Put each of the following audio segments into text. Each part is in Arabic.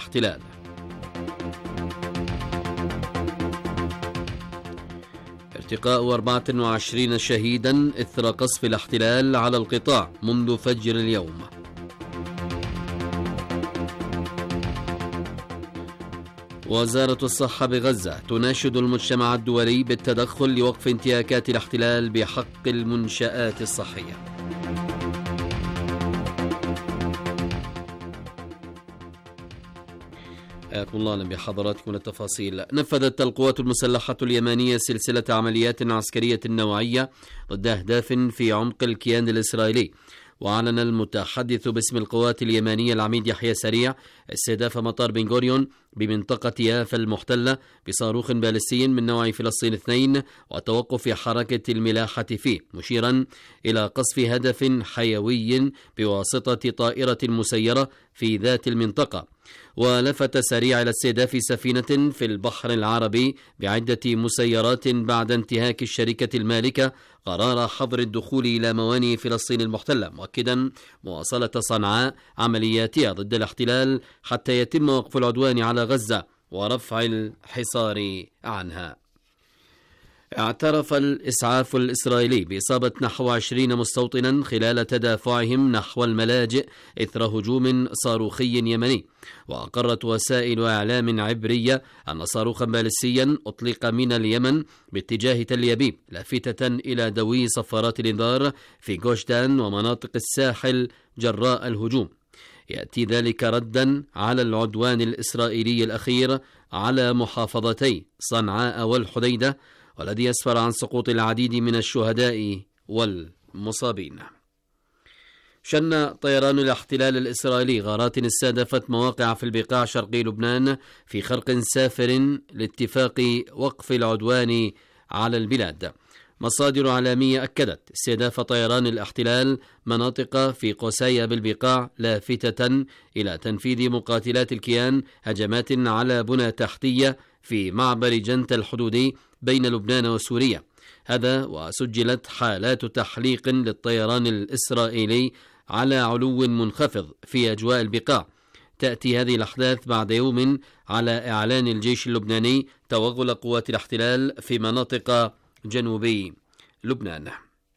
الاحتلال. ارتقاء 24 شهيدا إثر قصف الاحتلال على القطاع منذ فجر اليوم. وزارة الصحة بغزة تناشد المجتمع الدولي بالتدخل لوقف انتهاكات الاحتلال بحق المنشآت الصحية. حياكم الله، اهلا بحضراتكم. التفاصيل. نفذت القوات المسلحة اليمنية سلسلة عمليات عسكرية نوعية ضد أهداف في عمق الكيان الإسرائيلي. وأعلن المتحدث باسم القوات اليمنية العميد يحيى سريع استهداف مطار بن غوريون بمنطقة يافا المحتلة بصاروخ باليستي من نوع فلسطين 2 وتوقف حركة الملاحة فيه، مشيرا إلى قصف هدف حيوي بواسطة طائرة مسيرة في ذات المنطقة. ولفت سريع إلى استهداف سفينة في البحر العربي بعدة مسيرات بعد انتهاك الشركة المالكة قرار حظر الدخول إلى موانئ فلسطين المحتلة، مؤكدا مواصلة صنعاء عملياتها ضد الاحتلال حتى يتم وقف العدوان على غزة ورفع الحصار عنها. اعترف الإسعاف الإسرائيلي بإصابة نحو 20 مستوطنا خلال تدافعهم نحو الملاجئ إثر هجوم صاروخي يمني. وأقرت وسائل إعلام عبرية أن صاروخا باليستيا أطلق من اليمن باتجاه تل أبيب، لافتة إلى دوي صفارات الإنذار في جوش دان ومناطق الساحل جراء الهجوم. يأتي ذلك ردا على العدوان الإسرائيلي الأخير على محافظتي صنعاء والحديدة، والذي أسفر عن سقوط العديد من الشهداء والمصابين. شن طيران الاحتلال الإسرائيلي غارات استهدفت مواقع في البقاع شرقي لبنان في خرق سافر لاتفاق وقف العدوان على البلاد. مصادر عالمية أكدت استهداف طيران الاحتلال مناطق في قسايا بالبقاع، لافتة إلى تنفيذ مقاتلات الكيان هجمات على بنى تحتية في معبر جنت الحدودي بين لبنان وسوريا. هذا وسجلت حالات تحليق للطيران الإسرائيلي على علو منخفض في أجواء البقاع. تأتي هذه الأحداث بعد يوم على إعلان الجيش اللبناني توغل قوات الاحتلال في مناطق جنوبي لبنان.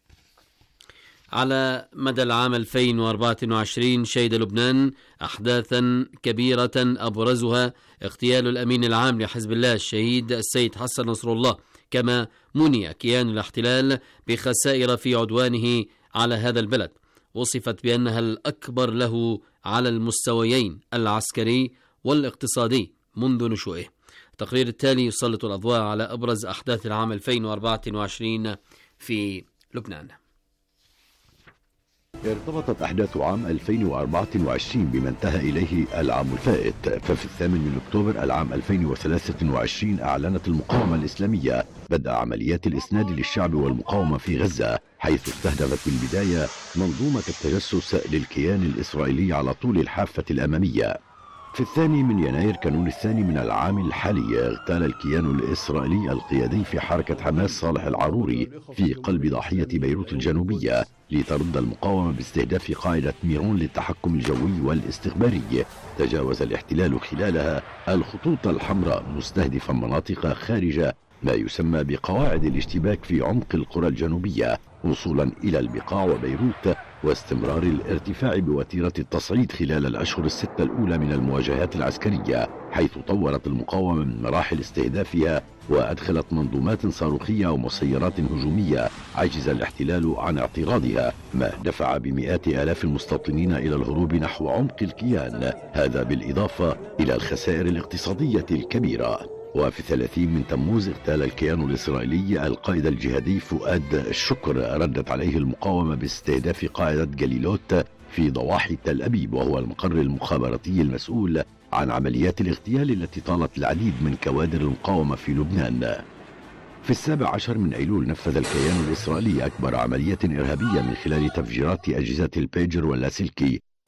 على مدى العام 2024 شهد لبنان أحداثا كبيرة أبرزها اغتيال الأمين العام لحزب الله الشهيد السيد حسن نصر الله، كما مني كيان الاحتلال بخسائر في عدوانه على هذا البلد وصفت بأنها الأكبر له على المستويين العسكري والاقتصادي منذ نشوئه. التقرير التالي يسلط الأضواء على أبرز أحداث العام 2024 في لبنان. ارتبطت أحداث عام 2024 بما انتهى إليه العام الفائت، ففي 8 أكتوبر العام 2023 أعلنت المقاومة الإسلامية بدء عمليات الإسناد للشعب والمقاومة في غزة، حيث استهدفت في البداية منظومة التجسس للكيان الإسرائيلي على طول الحافة الأمامية. في 2 يناير كانون الثاني من العام الحالي اغتال الكيان الإسرائيلي القيادي في حركة حماس صالح العروري في قلب ضاحية بيروت الجنوبية لترد المقاومة باستهداف قاعدة ميرون للتحكم الجوي والاستخباري. تجاوز الاحتلال خلالها الخطوط الحمراء مستهدفا مناطق خارج ما يسمى بقواعد الاشتباك في عمق القرى الجنوبية وصولا إلى البقاع وبيروت، واستمرار الارتفاع بوتيرة التصعيد خلال الأشهر الستة الأولى من المواجهات العسكرية، حيث طورت المقاومة من مراحل استهدافها وأدخلت منظومات صاروخية ومسيرات هجومية عجز الاحتلال عن اعتراضها، ما دفع بمئات آلاف المستوطنين إلى الهروب نحو عمق الكيان، هذا بالإضافة إلى الخسائر الاقتصادية الكبيرة. وفي 30 من تموز اغتال الكيان الإسرائيلي القائد الجهادي فؤاد الشكر، ردت عليه المقاومة باستهداف قاعدة جليلوت في ضواحي تل أبيب، وهو المقر المخابراتي المسؤول عن عمليات الاغتيال التي طالت العديد من كوادر المقاومة في لبنان. في 17 من أيلول نفذ الكيان الإسرائيلي أكبر عملية إرهابية من خلال تفجيرات أجهزة البيجر واللاسلكي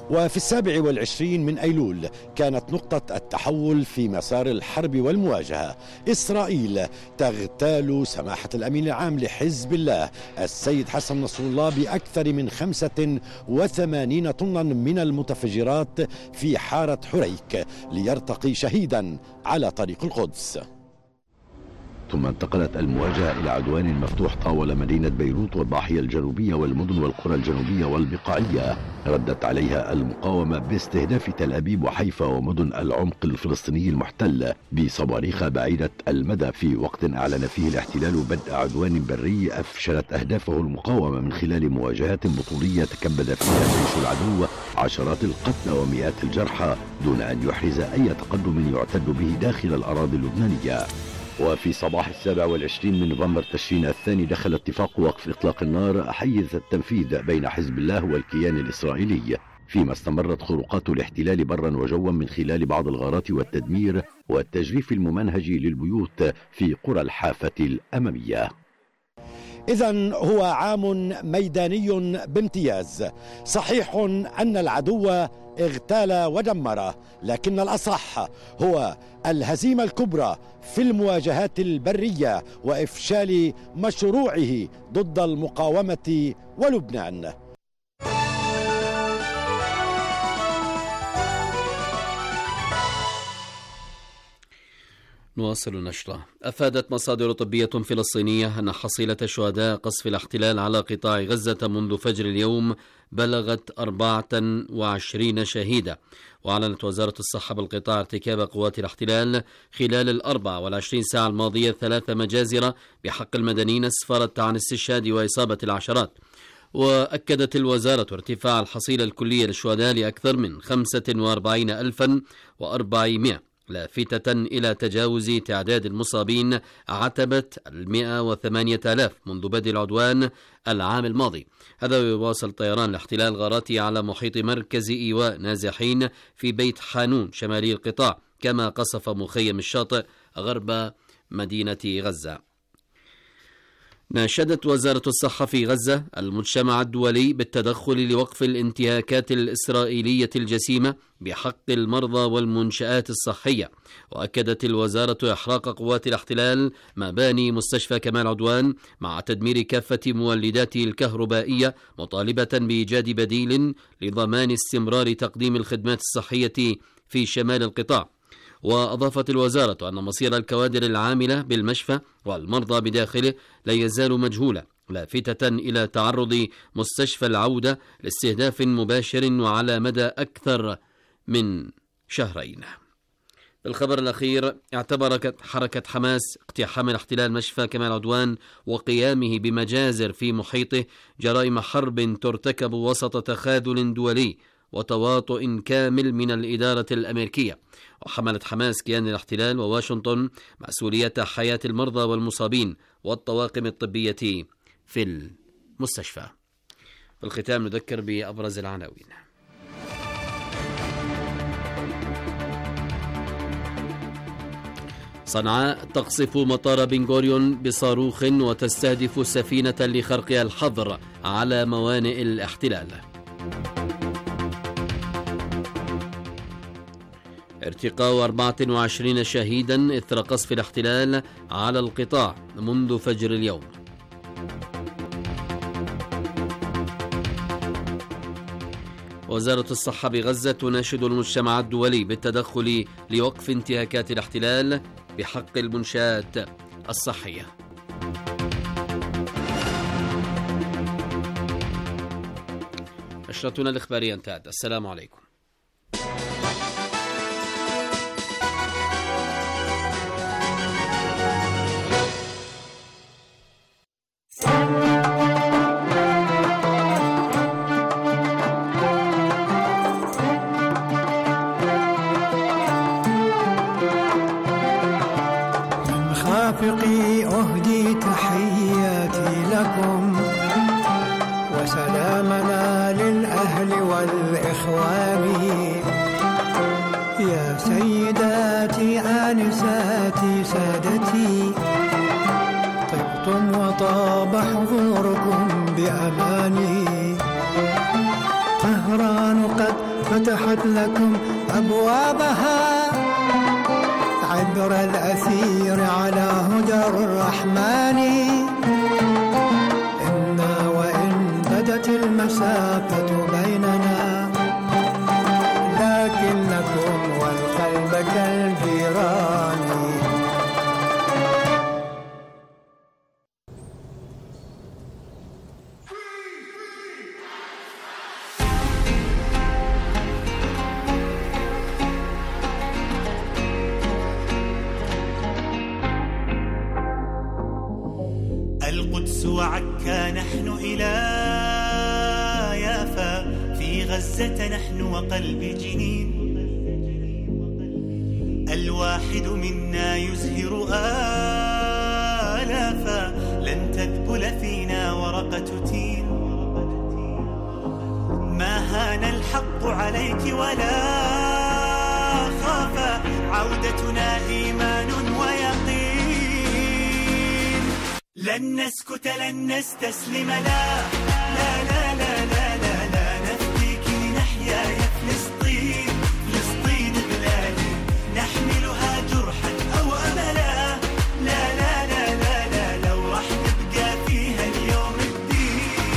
وفي 27 من أيلول كانت نقطة التحول في مسار الحرب والمواجهة. إسرائيل تغتال سماحة الأمين العام لحزب الله السيد حسن نصر الله بأكثر من 85 طنا من المتفجرات في حارة حريك ليرتقي شهيدا على طريق القدس. ثم انتقلت المواجهة إلى عدوان مفتوح طاول مدينة بيروت والضاحية الجنوبية والمدن والقرى الجنوبية والبقاعية. ردت عليها المقاومة باستهداف تل أبيب وحيفا ومدن العمق الفلسطيني المحتل بصواريخ بعيدة المدى، في وقت أعلن فيه الاحتلال بدء عدوان بري أفشلت أهدافه المقاومة من خلال مواجهات بطولية تكبد فيها جيش العدو عشرات القتلى ومئات الجرحى دون أن يحرز أي تقدم يعتد به داخل الأراضي اللبنانية. وفي صباح 27 من نوفمبر تشرين الثاني دخل اتفاق وقف إطلاق النار حيز التنفيذ بين حزب الله والكيان الإسرائيلي، فيما استمرت خروقات الاحتلال برا وجوا من خلال بعض الغارات والتدمير والتجريف الممنهج للبيوت في قرى الحافة الأمامية. إذن هو عام ميداني بامتياز. صحيح أن العدو اغتال ودمر، لكن الأصح هو الهزيمة الكبرى في المواجهات البرية وإفشال مشروعه ضد المقاومة ولبنان. نواصل نشرة. أفادت مصادر طبية فلسطينية أن حصيلة شهداء قصف الاحتلال على قطاع غزة منذ فجر اليوم بلغت 24 شهيدا. وأعلنت وزارة الصحة بالقطاع ارتكاب قوات الاحتلال خلال 24 ساعة الماضية 3 مجازر بحق المدنيين، اسفرت عن استشهاد وإصابة العشرات. وأكدت الوزارة ارتفاع الحصيلة الكلية للشهداء لأكثر من 45,400، لافتة إلى تجاوز تعداد المصابين عتبة 108,000 منذ بدء العدوان العام الماضي. هذا ويواصل طيران الاحتلال غاراته على محيط مركز إيواء نازحين في بيت حانون شمالي القطاع، كما قصف مخيم الشاطئ غرب مدينة غزة. ناشدت وزارة الصحة في غزة المجتمع الدولي بالتدخل لوقف الانتهاكات الإسرائيلية الجسيمة بحق المرضى والمنشآت الصحية. وأكدت الوزارة إحراق قوات الاحتلال مباني مستشفى كمال عدوان مع تدمير كافة مولداته الكهربائية، مطالبة بإيجاد بديل لضمان استمرار تقديم الخدمات الصحية في شمال القطاع. وأضافت الوزارة أن مصير الكوادر العاملة بالمشفى والمرضى بداخله لا يزال مجهولا، لافتة إلى تعرض مستشفى العودة لاستهداف مباشر وعلى مدى أكثر من شهرين. بالخبر الأخير، اعتبرت حركة حماس اقتحام الاحتلال مشفى كمال عدوان وقيامه بمجازر في محيطه جرائم حرب ترتكب وسط تخاذل دولي وتواطؤ كامل من الإدارة الأمريكية. وحملت حماس كيان الاحتلال وواشنطن مسؤولية حياة المرضى والمصابين والطواقم الطبية في المستشفى. في الختام نذكر بأبرز العناوين. صنعاء تقصف مطار بن غوريون بصاروخ وتستهدف سفينة لخرقها الحظر على موانئ الاحتلال. ارتقاء 24 شهيدا إثر قصف الاحتلال على القطاع منذ فجر اليوم. وزارة الصحة بغزة تناشد المجتمع الدولي بالتدخل لوقف انتهاكات الاحتلال بحق المنشآت الصحية. نشرتنا الإخبارية انتهت. السلام عليكم. أهدي تحياتي لكم وسلامنا للأهل والإخوان، يا سيداتي آنساتي سادتي، طبتم وطاب حضوركم بأماني. طهران قد فتحت لكم أبوابها عبر الأثير على هدى الرحمن. إنا وإن بدت المسافة بيننا لكنكم والقلب كالجيران. القدس وعكا نحن إلى يافا، في غزة نحن وقلب جنين. الواحد منا يزهر آلافا، لن تذبل فينا ورقة تين. ما هان الحق عليك ولا خافا، عودتنا إيمان ويقين. لن نسكت لن نستسلم، لا لا لا لا لا لا, لا نفديك لنحيا يا فلسطين. فلسطين بلادي نحملها جرحا أو أملا، لا لا لا لا لا لو راح نبقى فيها اليوم الدين.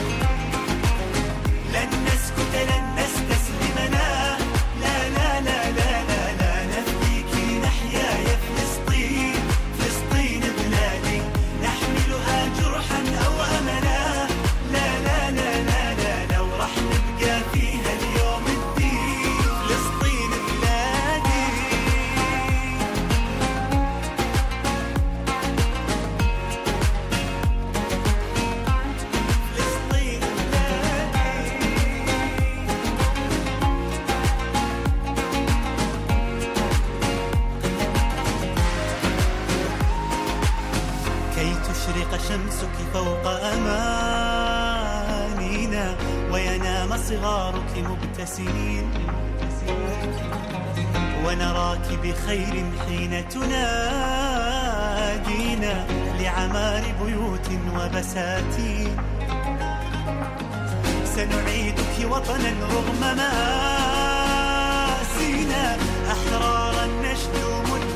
لن نسكت لن نستسلم، لا لا لا لا لا لا, لا نفديك لنحيا يا فلسطين. فلسطين بلادي نحملها جرحا أو أملا، لا لا لا لا لا لو راح نبقى فيها اليوم الدين. فلسطين بلادي. فلسطين كي تشرق شمسك فوق أمانينا، وينام صغارك مبتسمين، ونراك بخير حين تنادينا لعمار بيوت وبساتين. سنعيدك وطنا رغم مآسينا، أحرارا نشدو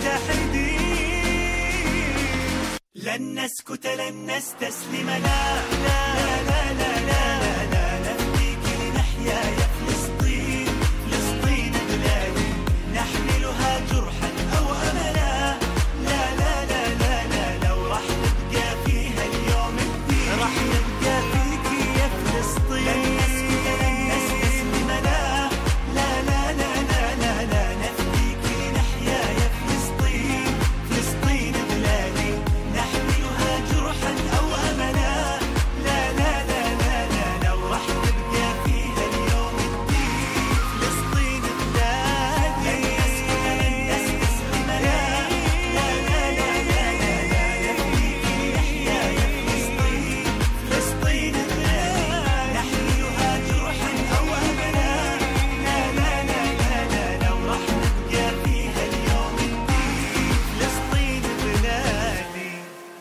متحدين. لن نسكت لن نستسلم، لا لا لا لا لا لا نفديك لنحيا يا فلسطين. فلسطين بلادي نحملها جرحا أو أملا، لا لا لا لا لا لو راح نبقى فيها اليوم الدين. راح نبقى فيك يا فلسطين. لن نسكت لن نستسلم، لا لا لا لا لا لا لا نفديك لنحيا يا فلسطين. فلسطين بلادي نحملها جرحا أو أملا، لا لا لا لا لا لو راح نبقى فيها اليوم الدين. فلسطين بلادي. لن نسكت لن نستسلم، لا لا لا لا لا لا نفديك لنحيا يا فلسطين. فلسطين بلادي نحملها جرحا أو أملا، لا لا لا لا لا لو راح نبقى فيها اليوم الدين. فلسطين بلادي.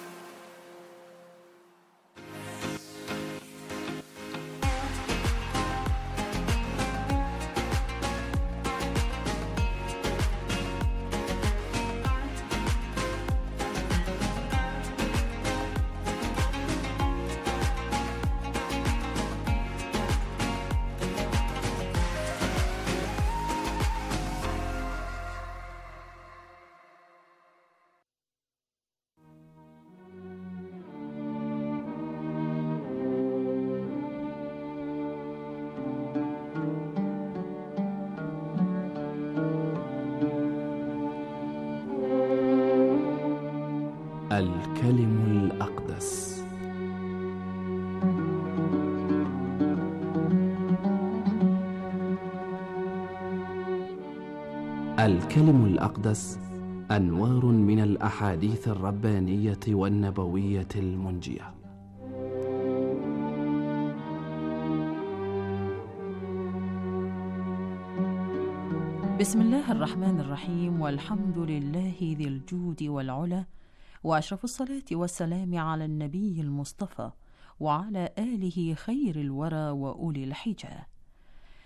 الكلم الأقدس. الكلم الأقدس أنوار من الأحاديث الربانية والنبوية المنجية. بسم الله الرحمن الرحيم، والحمد لله ذي الجود والعلا، وأشرف الصلاة والسلام على النبي المصطفى وعلى آله خير الورى وأولي الحجة.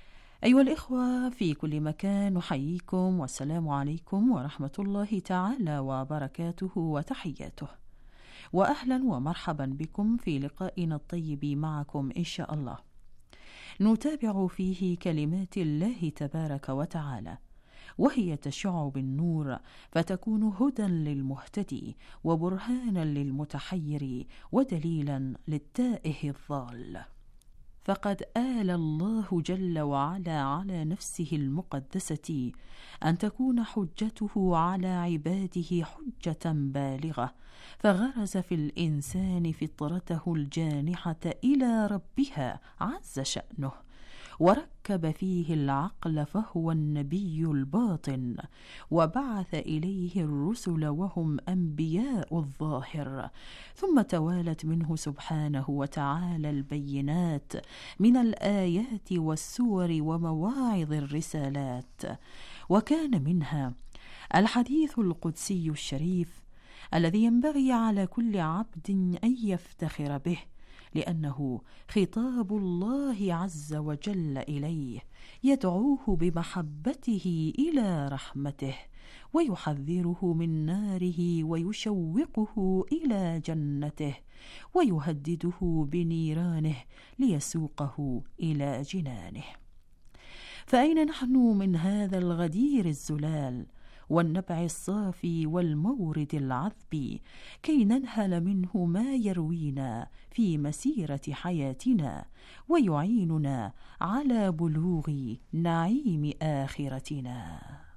أيها الإخوة في كل مكان، نحييكم والسلام عليكم ورحمة الله تعالى وبركاته وتحياته، وأهلا ومرحبا بكم في لقائنا الطيب معكم إن شاء الله، نتابع فيه كلمات الله تبارك وتعالى، وهي تشع بالنور فتكون هدى للمهتدي وبرهانا للمتحير ودليلا للتائه الضال. فقد آل الله جل وعلا على نفسه المقدسة أن تكون حجته على عباده حجة بالغة، فغرز في الإنسان فطرته الجانحة إلى ربها عز شأنه، وركب فيه العقل فهو النبي الباطن، وبعث إليه الرسل وهم أنبياء الظاهر، ثم توالت منه سبحانه وتعالى البينات من الآيات والسور ومواعظ الرسالات، وكان منها الحديث القدسي الشريف الذي ينبغي على كل عبد أن يفتخر به، لأنه خطاب الله عز وجل إليه، يدعوه بمحبته إلى رحمته، ويحذره من ناره، ويشوقه إلى جنته، ويهدده بنيرانه ليسوقه إلى جنانه. فأين نحن من هذا الغدير الزلال والنبع الصافي والمورد العذب كي ننهل منه ما يروينا في مسيرة حياتنا ويعيننا على بلوغ نعيم آخرتنا؟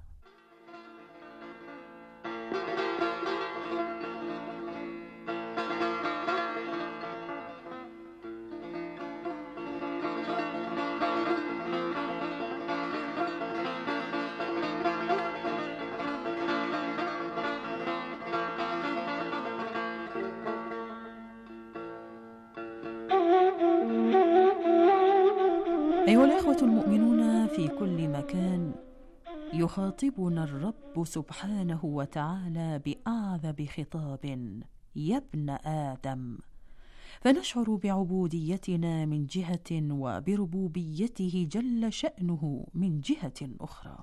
أيها الإخوة المؤمنون في كل مكان، يخاطبنا الرب سبحانه وتعالى بأعذب خطاب: يا ابن آدم. فنشعر بعبوديتنا من جهة وبربوبيته جل شأنه من جهة أخرى،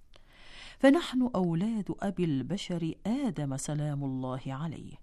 فنحن أولاد أبي البشر آدم سلام الله عليه،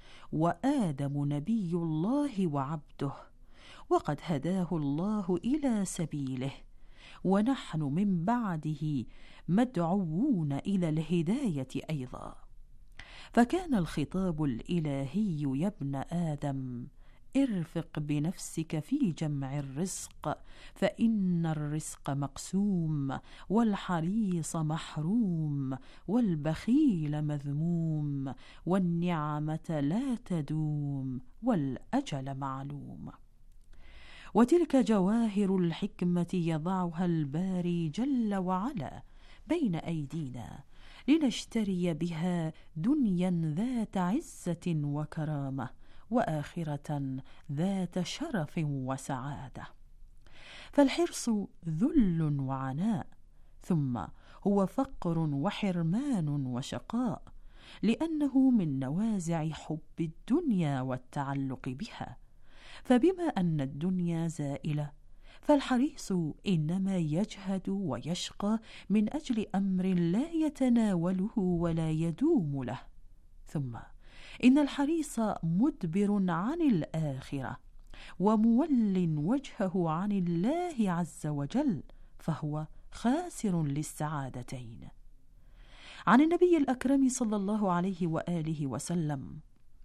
وآدم نبي الله وعبده، وقد هداه الله إلى سبيله، ونحن من بعده مدعوون إلى الهداية أيضا. فكان الخطاب الإلهي: يا ابن آدم، ارفق بنفسك في جمع الرزق، فإن الرزق مقسوم، والحريص محروم، والبخيل مذموم، والنعمة لا تدوم، والأجل معلوم. وتلك جواهر الحكمة يضعها الباري جل وعلا بين أيدينا، لنشتري بها دنيا ذات عزة وكرامة، وآخرة ذات شرف وسعادة. فالحرص ذل وعناء، ثم هو فقر وحرمان وشقاء، لأنه من نوازع حب الدنيا والتعلق بها. فبما أن الدنيا زائلة، فالحريص إنما يجهد ويشقى من أجل أمر لا يتناوله ولا يدوم له. ثم إن الحريص مدبر عن الآخرة، ومول وجهه عن الله عز وجل، فهو خاسر للسعادتين. عن النبي الأكرم صلى الله عليه وآله وسلم: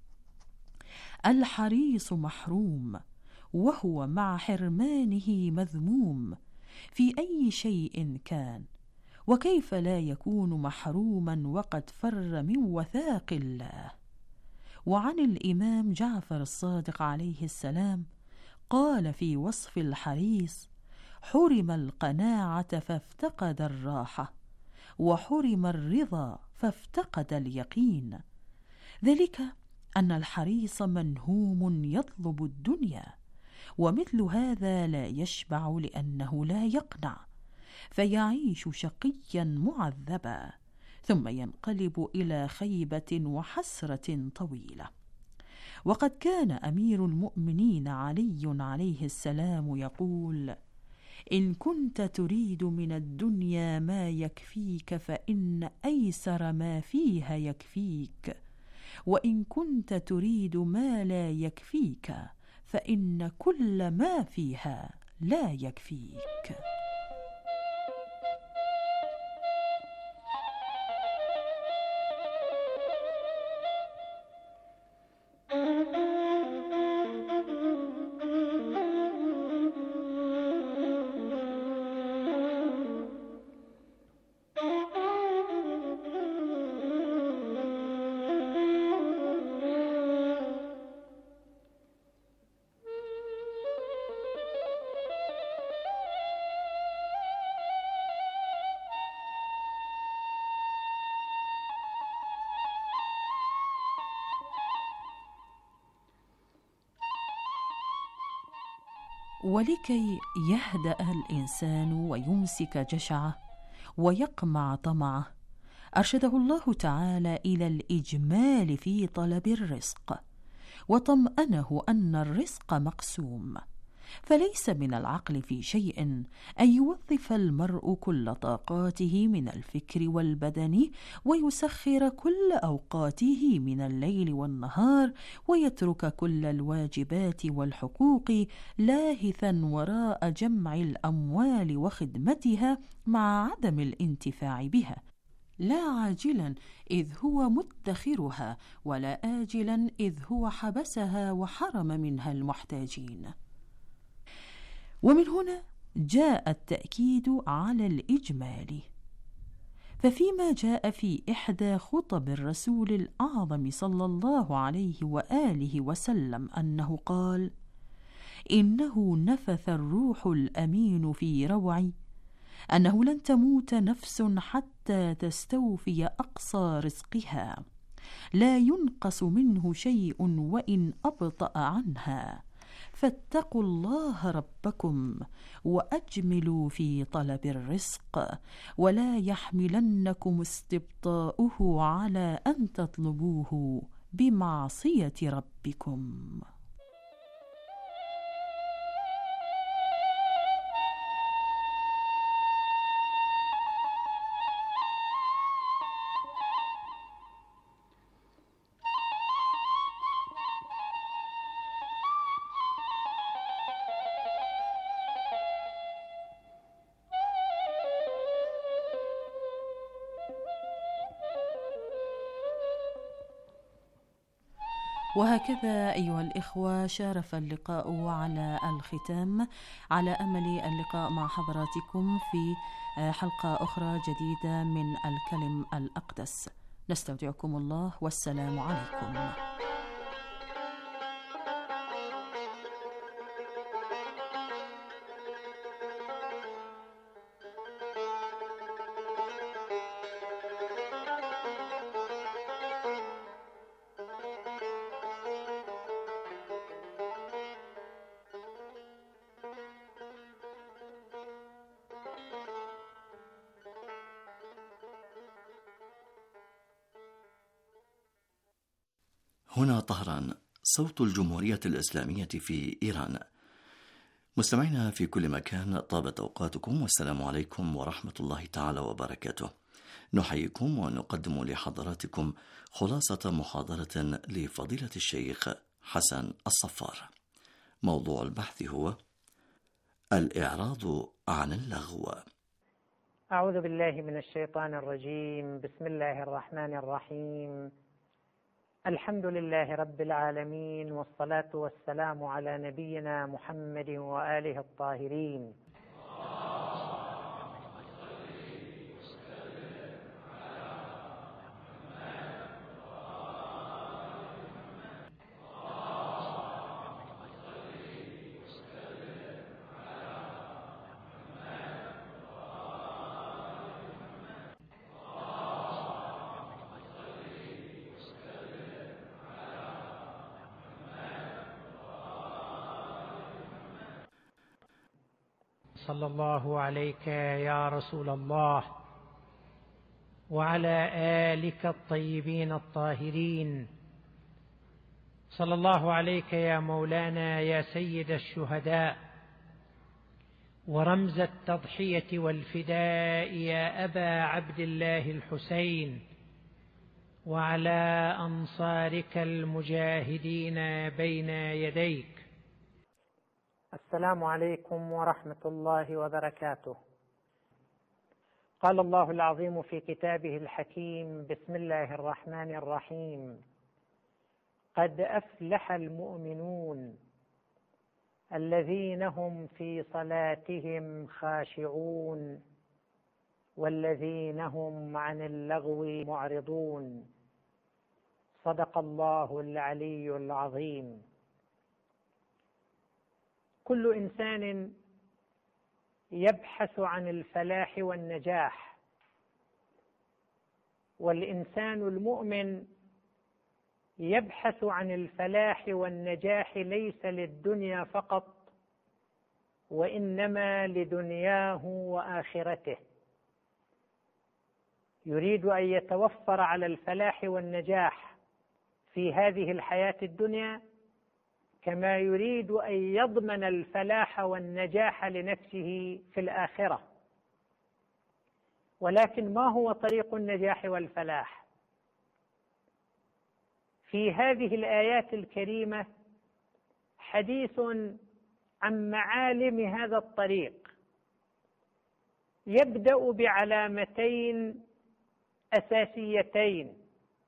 الحريص محروم، وهو مع حرمانه مذموم في أي شيء كان، وكيف لا يكون محروما وقد فر من وثاق الله. وعن الإمام جعفر الصادق عليه السلام قال في وصف الحريص: حرم القناعة فافتقد الراحة، وحرم الرضا فافتقد اليقين. ذلك أن الحريص منهوم يطلب الدنيا، ومثل هذا لا يشبع لأنه لا يقنع، فيعيش شقيا معذبا، ثم ينقلب إلى خيبة وحسرة طويلة. وقد كان أمير المؤمنين علي عليه السلام يقول: إن كنت تريد من الدنيا ما يكفيك فإن أيسر ما فيها يكفيك، وإن كنت تريد ما لا يكفيك فإن كل ما فيها لا يكفيك. ولكي يهدأ الإنسان ويمسك جشعه ويقمع طمعه، أرشده الله تعالى إلى الإجمال في طلب الرزق، وطمأنه أن الرزق مقسوم، فليس من العقل في شيء أن يوظف المرء كل طاقاته من الفكر والبدن ويسخر كل أوقاته من الليل والنهار ويترك كل الواجبات والحقوق لاهثا وراء جمع الأموال وخدمتها مع عدم الانتفاع بها، لا عاجلا إذ هو مدخرها، ولا آجلا إذ هو حبسها وحرم منها المحتاجين. ومن هنا جاء التأكيد على الإجمال، ففيما جاء في إحدى خطب الرسول الأعظم صلى الله عليه وآله وسلم أنه قال: إنه نفث الروح الأمين في روعي أنه لن تموت نفس حتى تستوفي أقصى رزقها، لا ينقص منه شيء وإن أبطأ عنها، فاتقوا الله ربكم وأجملوا في طلب الرزق، ولا يحملنكم استبطاؤه على أن تطلبوه بمعصية ربكم. وهكذا أيها الإخوة شارف اللقاء على الختام، على أمل اللقاء مع حضراتكم في حلقة أخرى جديدة من الكلم الأقدس. نستودعكم الله والسلام عليكم. هنا طهران، صوت الجمهورية الإسلامية في إيران. مستمعينا في كل مكان، طابت أوقاتكم والسلام عليكم ورحمة الله تعالى وبركاته. نحييكم ونقدم لحضراتكم خلاصة محاضرة لفضيلة الشيخ حسن الصفار. موضوع البحث هو الإعراض عن اللغو. أعوذ بالله من الشيطان الرجيم. بسم الله الرحمن الرحيم. الحمد لله رب العالمين، والصلاة والسلام على نبينا محمد وآله الطاهرين. صلى الله عليك يا رسول الله وعلى آلك الطيبين الطاهرين. صلى الله عليك يا مولانا يا سيد الشهداء ورمز التضحية والفداء يا أبا عبد الله الحسين، وعلى أنصارك المجاهدين بين يديك. السلام عليكم ورحمة الله وبركاته. قال الله العظيم في كتابه الحكيم: بسم الله الرحمن الرحيم. قد أفلح المؤمنون الذين هم في صلاتهم خاشعون والذين هم عن اللغو معرضون. صدق الله العلي العظيم. كل إنسان يبحث عن الفلاح والنجاح، والإنسان المؤمن يبحث عن الفلاح والنجاح ليس للدنيا فقط، وإنما لدنياه وآخرته. يريد أن يتوفر على الفلاح والنجاح في هذه الحياة الدنيا، كما يريد أن يضمن الفلاح والنجاح لنفسه في الآخرة. ولكن ما هو طريق النجاح والفلاح؟ في هذه الآيات الكريمة حديث عن معالم هذا الطريق، يبدأ بعلامتين أساسيتين: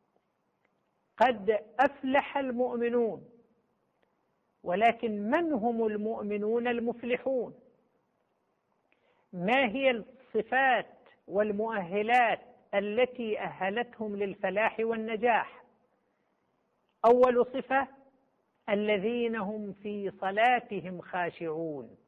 قد أفلح المؤمنون. ولكن من هم المؤمنون المفلحون؟ ما هي الصفات والمؤهلات التي أهلتهم للفلاح والنجاح؟ أول صفة: الذين هم في صلاتهم خاشعون.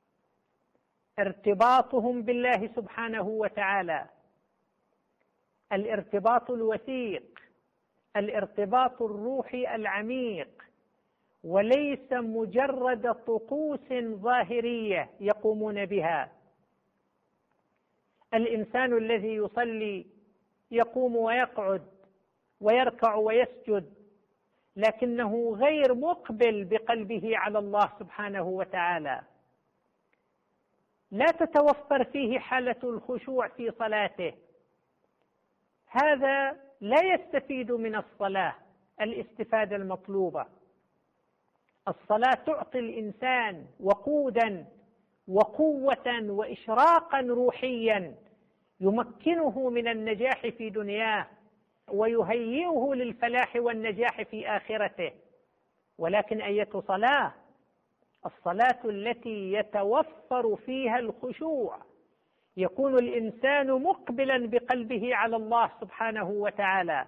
ارتباطهم بالله سبحانه وتعالى، الارتباط الوثيق، الارتباط الروحي العميق، وليس مجرد طقوس ظاهرية يقومون بها. الإنسان الذي يصلي يقوم ويقعد ويركع ويسجد، لكنه غير مقبل بقلبه على الله سبحانه وتعالى. لا تتوفر فيه حالة الخشوع في صلاته. هذا لا يستفيد من الصلاة الاستفادة المطلوبة. الصلاة تعطي الإنسان وقودا وقوة وإشراقا روحيا يمكنه من النجاح في دنياه ويهيئه للفلاح والنجاح في آخرته. ولكن أية صلاة؟ الصلاة التي يتوفر فيها الخشوع، يكون الإنسان مقبلا بقلبه على الله سبحانه وتعالى.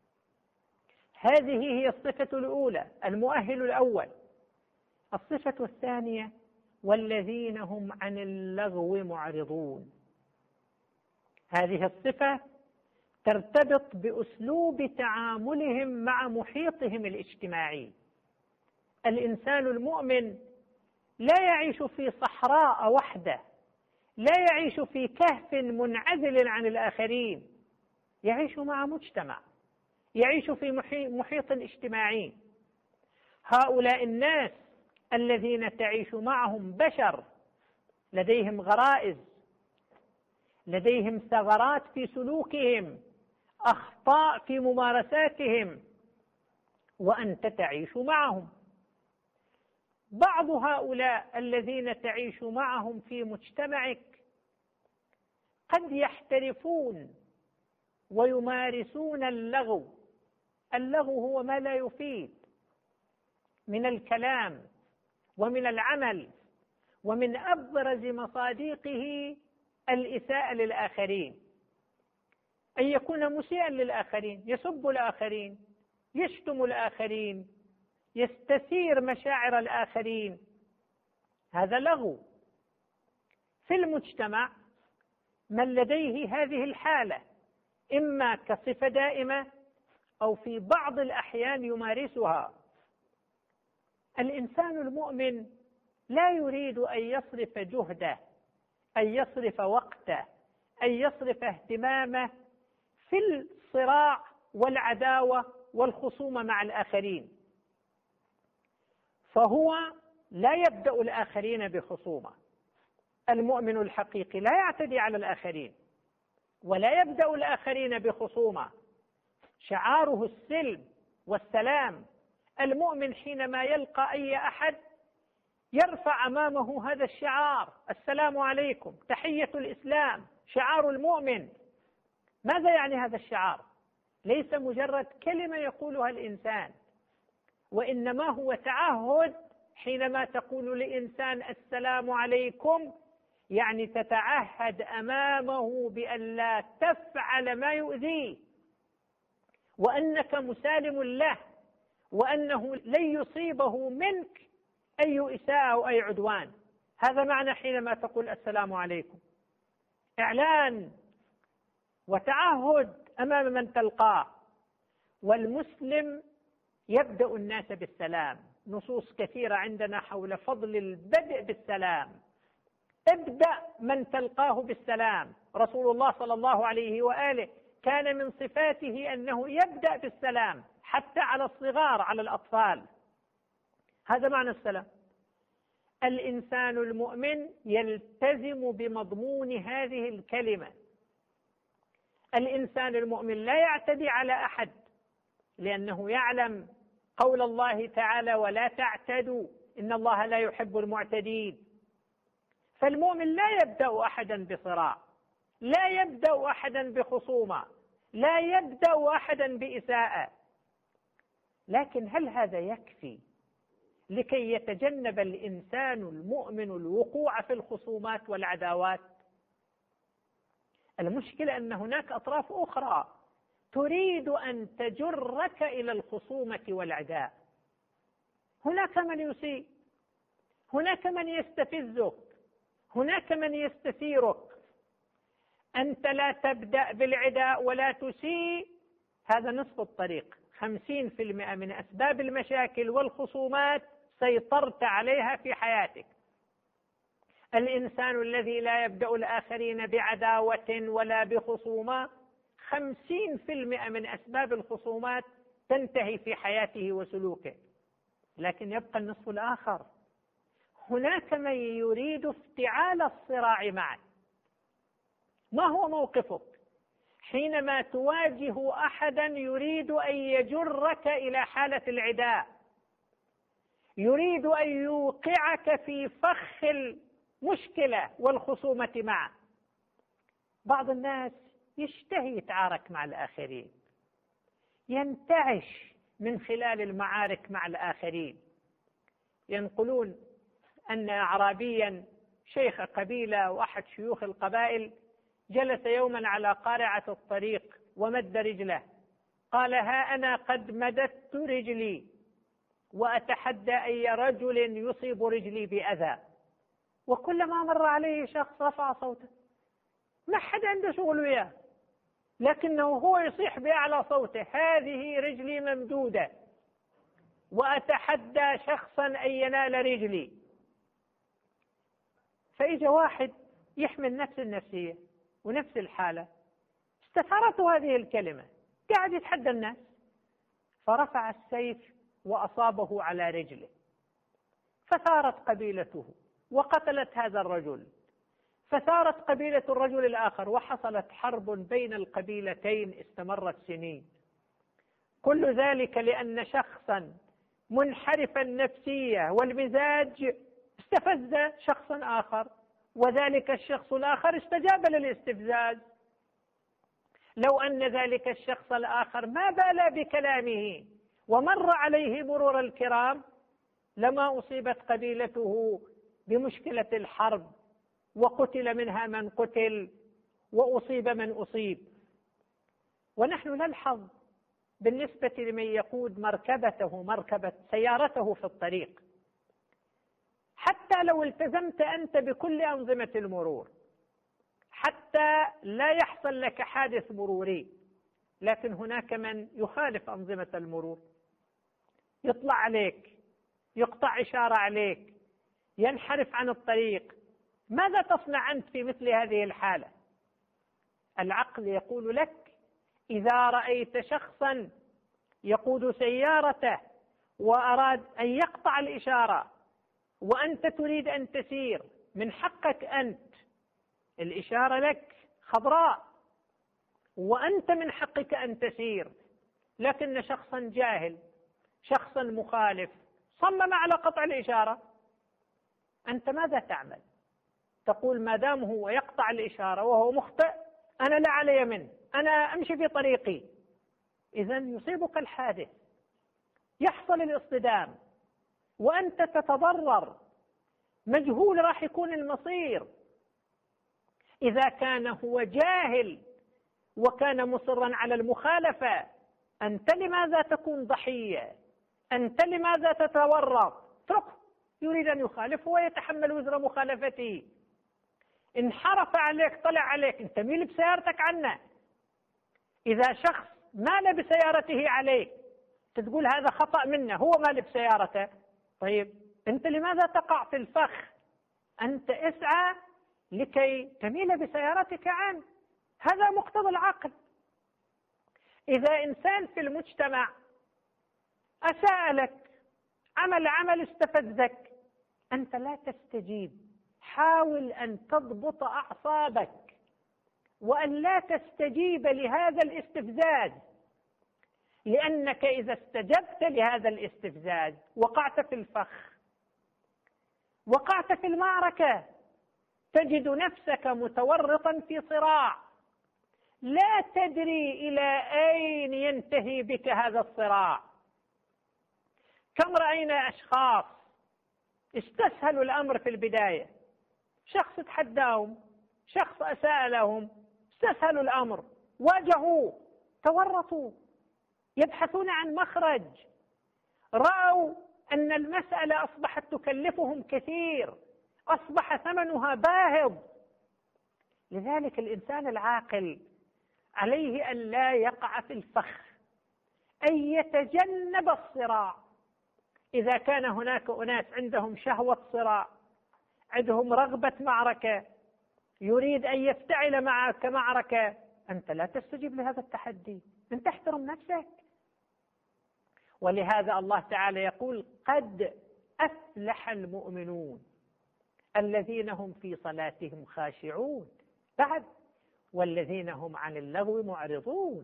هذه هي الصفة الأولى، المؤهل الأول. الصفة الثانية: والذين هم عن اللغو معرضون. هذه الصفة ترتبط بأسلوب تعاملهم مع محيطهم الاجتماعي. الإنسان المؤمن لا يعيش في صحراء وحده، لا يعيش في كهف منعزل عن الآخرين، يعيش مع مجتمع، يعيش في محيط اجتماعي. هؤلاء الناس الذين تعيش معهم بشر لديهم غرائز، لديهم ثغرات في سلوكهم، أخطاء في ممارساتهم، وأنت تعيش معهم. بعض هؤلاء الذين تعيش معهم في مجتمعك قد يحترفون ويمارسون اللغو. اللغو هو ما لا يفيد من الكلام ومن العمل، ومن أبرز مصادقه الإساءة للآخرين. أن يكون مسيئا للآخرين، يسب الآخرين، يشتم الآخرين، يستثير مشاعر الآخرين. هذا لغو. في المجتمع من لديه هذه الحالة إما كصفة دائمة أو في بعض الأحيان يمارسها. الإنسان المؤمن لا يريد أن يصرف جهده، أن يصرف وقته، أن يصرف اهتمامه في الصراع والعداوة والخصومة مع الآخرين. فهو لا يبدأ الآخرين بخصومة. المؤمن الحقيقي لا يعتدي على الآخرين ولا يبدأ الآخرين بخصومة، شعاره السلم والسلام. المؤمن حينما يلقى أي أحد يرفع أمامه هذا الشعار: السلام عليكم، تحية الإسلام، شعار المؤمن. ماذا يعني هذا الشعار؟ ليس مجرد كلمة يقولها الإنسان، وإنما هو تعهد. حينما تقول لإنسان السلام عليكم يعني تتعهد أمامه بأن لا تفعل ما يؤذيه، وأنك مسالم له، وأنه لن يصيبه منك أي إساءة أو أي عدوان. هذا معنى حينما تقول السلام عليكم، إعلان وتعهد أمام من تلقاه. والمسلم يبدأ الناس بالسلام، نصوص كثيرة عندنا حول فضل البدء بالسلام. ابدأ من تلقاه بالسلام. رسول الله صلى الله عليه وآله كان من صفاته أنه يبدأ بالسلام حتى على الصغار، على الأطفال. هذا معنى السلام. الإنسان المؤمن يلتزم بمضمون هذه الكلمة. الإنسان المؤمن لا يعتدي على أحد، لأنه يعلم قول الله تعالى: ولا تعتدوا إن الله لا يحب المعتدين. فالمؤمن لا يبدأ أحدا بصراع، لا يبدأ أحدا بخصومة، لا يبدأ أحدا بإساءة. لكن هل هذا يكفي لكي يتجنب الإنسان المؤمن الوقوع في الخصومات والعداوات؟ المشكلة أن هناك أطراف أخرى تريد أن تجرك إلى الخصومة والعداء. هناك من يسيء، هناك من يستفزك، هناك من يستثيرك. أنت لا تبدأ بالعداء ولا تسيء، هذا نصف الطريق. 50% من أسباب المشاكل والخصومات سيطرت عليها في حياتك. الإنسان الذي لا يبدأ الآخرين بعداوة ولا بخصومة 50% من أسباب الخصومات تنتهي في حياته وسلوكه. لكن يبقى النصف الآخر، هناك من يريد افتعال الصراع معك. ما هو موقفك حينما تواجه أحدا يريد أن يجرك إلى حالة العداء، يريد أن يوقعك في فخ المشكلة والخصومة معه؟ بعض الناس يشتهي يتعارك مع الآخرين، ينتعش من خلال المعارك مع الآخرين. ينقلون أن أعرابيا شيخ قبيلة وأحد شيوخ القبائل جلس يوما على قارعة الطريق ومد رجله، قال: ها أنا قد مددت رجلي وأتحدى أي رجل يصيب رجلي بأذى. وكلما مر عليه شخص رفع صوته، ما حد عنده شغل وياه، لكنه هو يصيح بأعلى صوته: هذه رجلي ممدودة وأتحدى شخصا أن ينال رجلي. فإجا واحد يحمل نفس النفسية ونفس الحالة، استثارته هذه الكلمة، قاعد يتحدى الناس، فرفع السيف وأصابه على رجله، فثارت قبيلته وقتلت هذا الرجل، فثارت قبيلة الرجل الآخر، وحصلت حرب بين القبيلتين استمرت سنين. كل ذلك لأن شخصا منحرف النفسية والمزاج استفز شخصا آخر، وذلك الشخص الآخر استجاب للاستفزاز. لو أن ذلك الشخص الآخر ما بالى بكلامه ومر عليه مرور الكرام لما أصيبت قبيلته بمشكلة الحرب، وقتل منها من قتل وأصيب من أصيب. ونحن نلحظ بالنسبة لمن يقود مركبة سيارته في الطريق، حتى لو التزمت أنت بكل أنظمة المرور حتى لا يحصل لك حادث مروري، لكن هناك من يخالف أنظمة المرور، يطلع عليك، يقطع إشارة عليك، ينحرف عن الطريق. ماذا تصنع أنت في مثل هذه الحالة؟ العقل يقول لك: إذا رأيت شخصا يقود سيارته وأراد أن يقطع الإشارة وأنت تريد أن تسير من حقك أنت، الإشارة لك خضراء وأنت من حقك أن تسير، لكن شخصا جاهل، شخصا مخالف صمم على قطع الإشارة، أنت ماذا تعمل؟ تقول ما دام هو يقطع الإشارة وهو مخطئ أنا لا علي منه، أنا أمشي في طريقي. إذن يصيبك الحادث، يحصل الاصطدام وأنت تتضرر، مجهول راح يكون المصير. إذا كان هو جاهل وكان مصرا على المخالفة، أنت لماذا تكون ضحية؟ أنت لماذا تتورط؟ اتركه، يريد أن يخالف ويتحمل وزر مخالفته. انحرف عليك، طلع عليك، انت ميل بسيارتك عنه. إذا شخص مال بسيارته عليك تقول هذا خطأ منه، هو مال بسيارته، طيب أنت لماذا تقع في الفخ؟ أنت اسعى لكي تميل بسيارتك عنه، هذا مقتضى العقل. إذا إنسان في المجتمع أساء لك، عمل استفزك، أنت لا تستجيب، حاول أن تضبط أعصابك وأن لا تستجيب لهذا الاستفزاز، لأنك إذا استجبت لهذا الاستفزاز وقعت في الفخ، وقعت في المعركة، تجد نفسك متورطا في صراع لا تدري إلى أين ينتهي بك هذا الصراع. كم رأينا أشخاص استسهلوا الأمر في البداية، شخص تحداهم، شخص أساء لهم، استسهلوا الأمر، واجهوا، تورطوا، يبحثون عن مخرج، رأوا أن المسألة أصبحت تكلفهم كثير، أصبح ثمنها باهظ. لذلك الإنسان العاقل عليه أن لا يقع في الفخ، أن يتجنب الصراع. إذا كان هناك أناس عندهم شهوة صراع، عندهم رغبة معركة، يريد أن يفتعل معك معركة، أنت لا تستجيب لهذا التحدي، أنت تحترم نفسك. ولهذا الله تعالى يقول قد أفلح المؤمنون الذين هم في صلاتهم خاشعون، بعد والذين هم عن اللغو معرضون.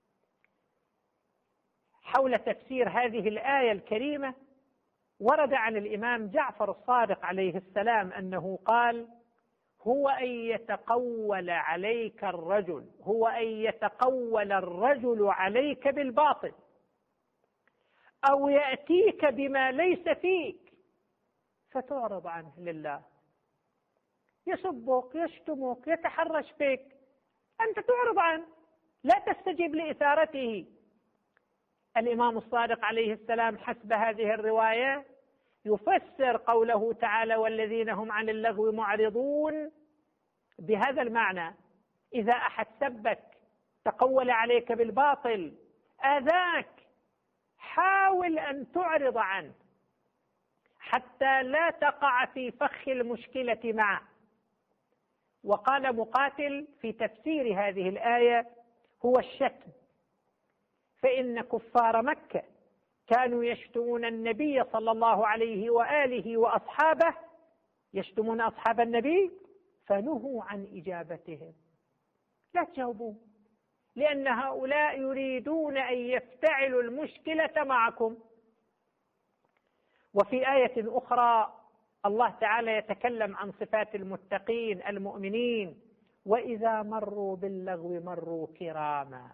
حول تفسير هذه الآية الكريمة ورد عن الإمام جعفر الصادق عليه السلام أنه قال: هو أن يتقول عليك الرجل، هو أن يتقول الرجل عليك بالباطل، أو يأتيك بما ليس فيك فتعرض عنه لله، يسبك، يشتمك، يتحرش بك، أنت تعرض عنه، لا تستجيب لإثارته. الإمام الصادق عليه السلام حسب هذه الرواية يفسر قوله تعالى: والذين هم عن اللغو معرضون، بهذا المعنى: إذا أحد سبك، تقول عليك بالباطل، آذاك، حاول أن تعرض عنه حتى لا تقع في فخ المشكلة معه. وقال مقاتل في تفسير هذه الآية: هو الشتم، فإن كفار مكة كانوا يشتمون النبي صلى الله عليه وآله وأصحابه، يشتمون أصحاب النبي فنهوا عن إجابتهم، لا تجاوبون، لأن هؤلاء يريدون أن يفتعلوا المشكلة معكم. وفي آية أخرى الله تعالى يتكلم عن صفات المتقين المؤمنين: وإذا مروا باللغو مروا كراما.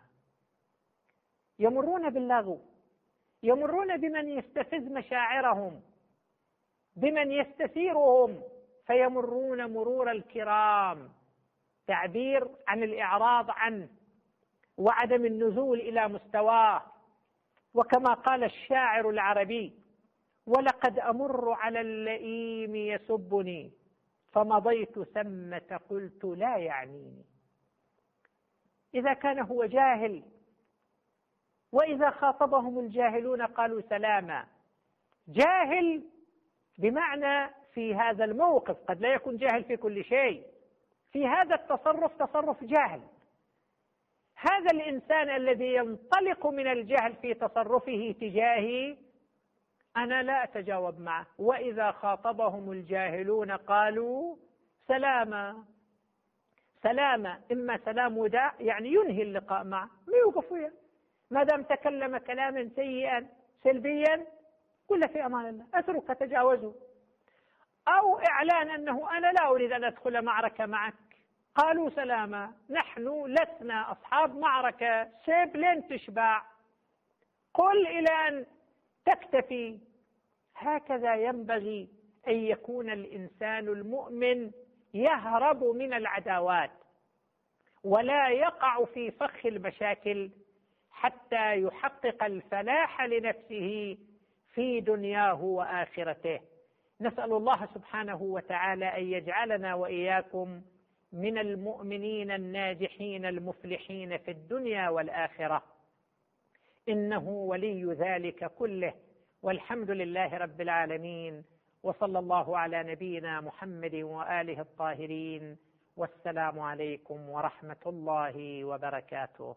يمرون باللغو، يمرون بمن يستفز مشاعرهم، بمن يستثيرهم، فيمرون مرور الكرام، تعبير عن الإعراض عنه وعدم النزول إلى مستواه. وكما قال الشاعر العربي: ولقد أمر على اللئيم يسبني فمضيت ثمة قلت لا يعنيني. إذا كان هو جاهل، وإذا خاطبهم الجاهلون قالوا سلاما. جاهل بمعنى في هذا الموقف، قد لا يكون جاهل في كل شيء، في هذا التصرف تصرف جاهل. هذا الإنسان الذي ينطلق من الجهل في تصرفه تجاهي، أنا لا أتجاوب معه. وإذا خاطبهم الجاهلون قالوا سلاما. سلاما إما سلام وداع يعني ينهي اللقاء معه، ما يوقف وياه، ما دام تكلم كلاما سيئا سلبيا قل له في أمان الله أترك تجاوزه. أو إعلان أنه أنا لا أريد أن أدخل معركة معك. قالوا سلاما، نحن لسنا أصحاب معركة، سيب لين تشبع، قل إلى أن تكتفي. هكذا ينبغي أن يكون الإنسان المؤمن، يهرب من العداوات ولا يقع في فخ المشاكل حتى يحقق الفلاح لنفسه في دنياه وآخرته. نسأل الله سبحانه وتعالى أن يجعلنا وإياكم من المؤمنين الناجحين المفلحين في الدنيا والآخرة، إنه ولي ذلك كله، والحمد لله رب العالمين، وصلى الله على نبينا محمد وآله الطاهرين، والسلام عليكم ورحمة الله وبركاته.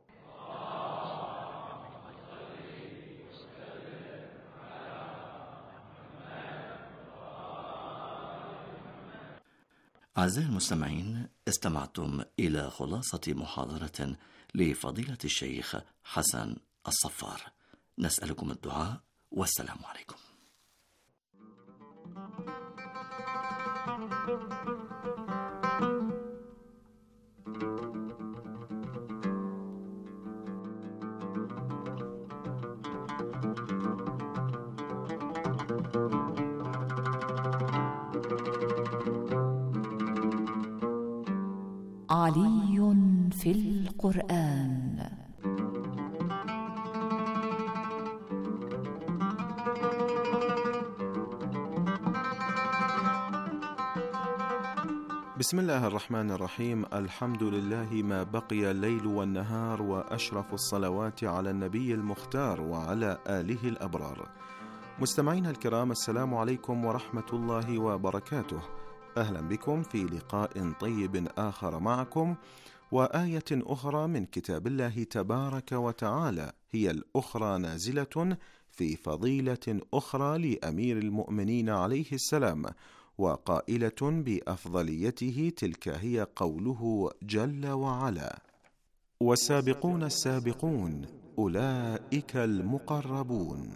أعزائي المستمعين، استمعتم إلى خلاصة محاضرة لفضيلة الشيخ حسن الصفار. نسألكم الدعاء والسلام عليكم. علي في القرآن. بسم الله الرحمن الرحيم. الحمد لله ما بقي الليل والنهار، وأشرف الصلوات على النبي المختار وعلى آله الأبرار. مستمعينا الكرام، السلام عليكم ورحمة الله وبركاته. أهلا بكم في لقاء طيب آخر معكم، وآية أخرى من كتاب الله تبارك وتعالى هي الأخرى نازلة في فضيلة أخرى لأمير المؤمنين عليه السلام، وقائلة بأفضليته تلك هي قوله جل وعلا: والسابقون السابقون أولئك المقربون.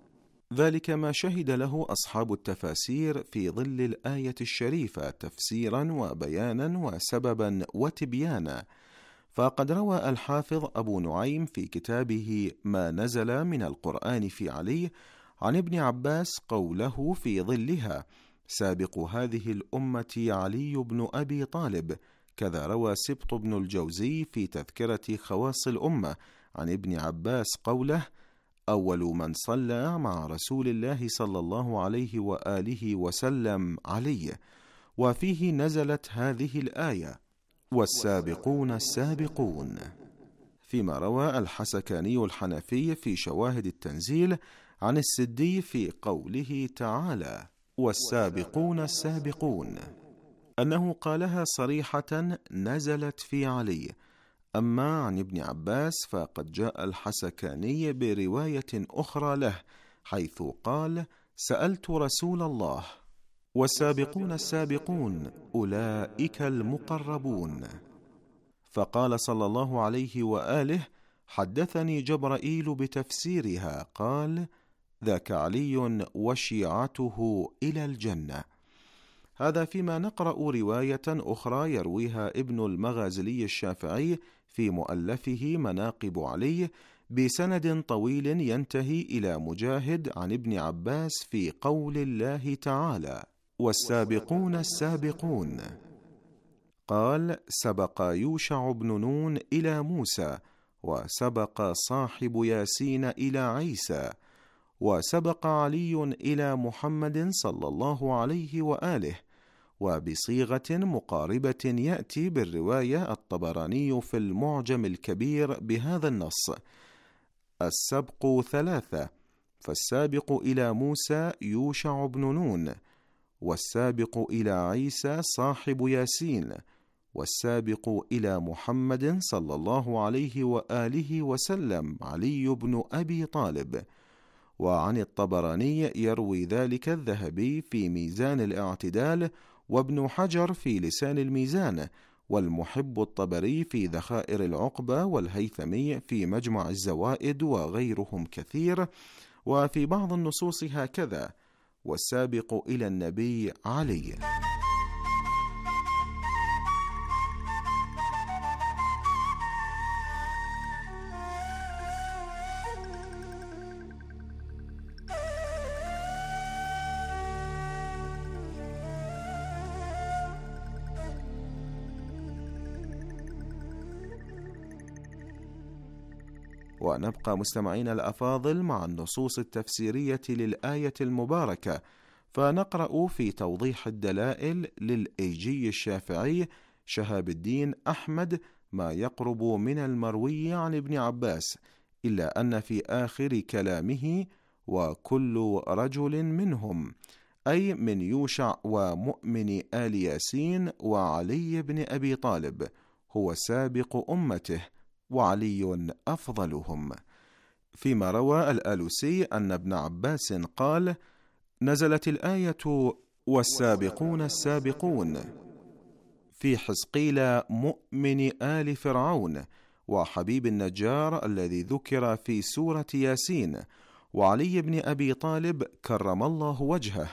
ذلك ما شهد له أصحاب التفاسير في ظل الآية الشريفة تفسيرا وبيانا وسببا وتبيانا. فقد روى الحافظ أبو نعيم في كتابه ما نزل من القرآن في علي عن ابن عباس قوله في ظلها: سابق هذه الأمة علي بن أبي طالب. كذا روى سبط بن الجوزي في تذكرة خواص الأمة عن ابن عباس قوله: أول من صلى مع رسول الله صلى الله عليه وآله وسلم علي. وفيه نزلت هذه الآية: والسابقون السابقون. فيما روى الحسكاني الحنفي في شواهد التنزيل عن السدي في قوله تعالى: والسابقون السابقون، أنه قالها صريحة نزلت في علي. أما عن ابن عباس فقد جاء الحسكاني برواية أخرى له حيث قال: سألت رسول الله والسابقون السابقون أولئك المقربون، فقال صلى الله عليه وآله: حدثني جبرائيل بتفسيرها، قال: ذاك علي وشيعته إلى الجنة. هذا فيما نقرأ رواية أخرى يرويها ابن المغازلي الشافعي في مؤلفه مناقب علي بسند طويل ينتهي إلى مجاهد عن ابن عباس في قول الله تعالى: والسابقون السابقون. قال: سبق يوشع بن نون إلى موسى، وسبق صاحب ياسين إلى عيسى، وسبق علي إلى محمد صلى الله عليه وآله. وبصيغة مقاربة يأتي بالرواية الطبراني في المعجم الكبير بهذا النص: السبق ثلاثة، فالسابق إلى موسى يوشع بن نون، والسابق إلى عيسى صاحب ياسين، والسابق إلى محمد صلى الله عليه وآله وسلم علي بن أبي طالب. وعن الطبراني يروي ذلك الذهبي في ميزان الاعتدال، وابن حجر في لسان الميزان، والمحب الطبري في ذخائر العقبة، والهيثمي في مجمع الزوائد، وغيرهم كثير. وفي بعض النصوص هكذا: والسابق إلى النبي علي. ونبقى مستمعين الأفاضل مع النصوص التفسيرية للآية المباركة، فنقرأ في توضيح الدلائل للإيجي الشافعي شهاب الدين أحمد ما يقرب من المروي عن ابن عباس، إلا أن في آخر كلامه وكل رجل منهم، أي من يوشع ومؤمن آل ياسين وعلي بن أبي طالب، هو سابق أمته وعلي أفضلهم. فيما روى الآلوسي أن ابن عباس قال: نزلت الآية والسابقون السابقون في حزقيل مؤمن آل فرعون وحبيب النجار الذي ذكر في سورة ياسين، وعلي بن أبي طالب كرم الله وجهه،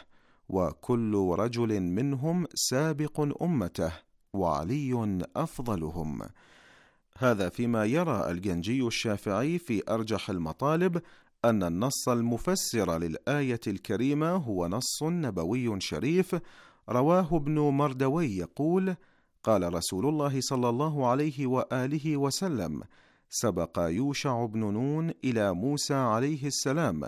وكل رجل منهم سابق أمته وعلي أفضلهم. هذا فيما يرى الجنجي الشافعي في أرجح المطالب أن النص المفسر للآية الكريمة هو نص نبوي شريف رواه ابن مردوي يقول: قال رسول الله صلى الله عليه وآله وسلم: سبق يوشع بن نون إلى موسى عليه السلام،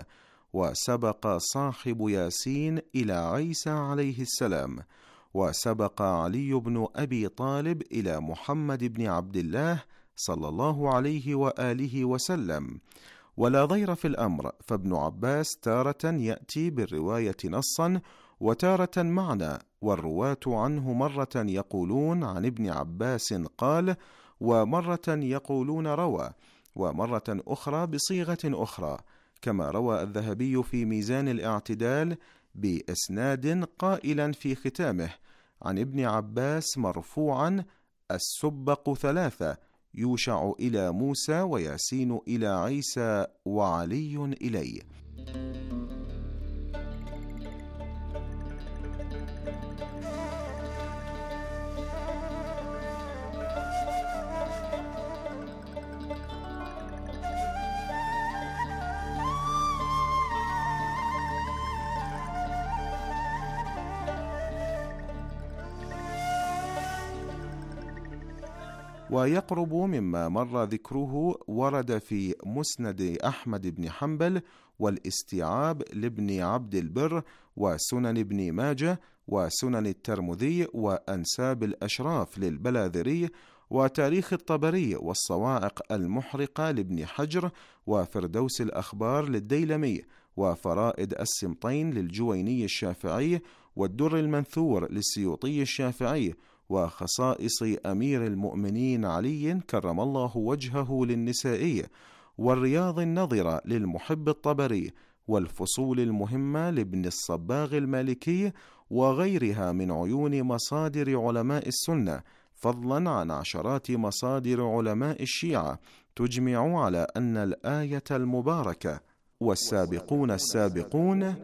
وسبق صاحب ياسين إلى عيسى عليه السلام، وسبق علي بن أبي طالب إلى محمد بن عبد الله صلى الله عليه وآله وسلم. ولا ضير في الأمر، فابن عباس تارة يأتي بالرواية نصا وتارة معنى، والرواة عنه مرة يقولون عن ابن عباس قال، ومرة يقولون روى، ومرة أخرى بصيغة أخرى، كما روى الذهبي في ميزان الاعتدال بإسناد قائلا في ختامه عن ابن عباس مرفوعا: السبق ثلاثة، يوشع إلى موسى، وياسين إلى عيسى، وعلي إليه. ويقرب مما مر ذكره ورد في مسند أحمد بن حنبل، والاستيعاب لابن عبد البر، وسنن ابن ماجه، وسنن الترمذي، وأنساب الأشراف للبلاذري، وتاريخ الطبري، والصواعق المحرقة لابن حجر، وفردوس الأخبار للديلمي، وفرائد السمطين للجويني الشافعي، والدر المنثور للسيوطي الشافعي، وخصائص أمير المؤمنين علي كرم الله وجهه للنسائي، والرياض النظرة للمحب الطبري، والفصول المهمة لابن الصباغ المالكي، وغيرها من عيون مصادر علماء السنة، فضلا عن عشرات مصادر علماء الشيعة تجمع على أن الآية المباركة والسابقون السابقون